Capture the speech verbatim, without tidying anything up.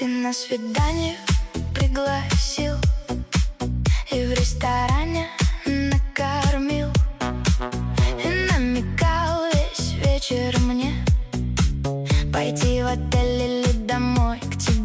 Ты на свидание пригласил и в ресторане накормил, и намекал весь вечер мне пойти в отель или домой к тебе.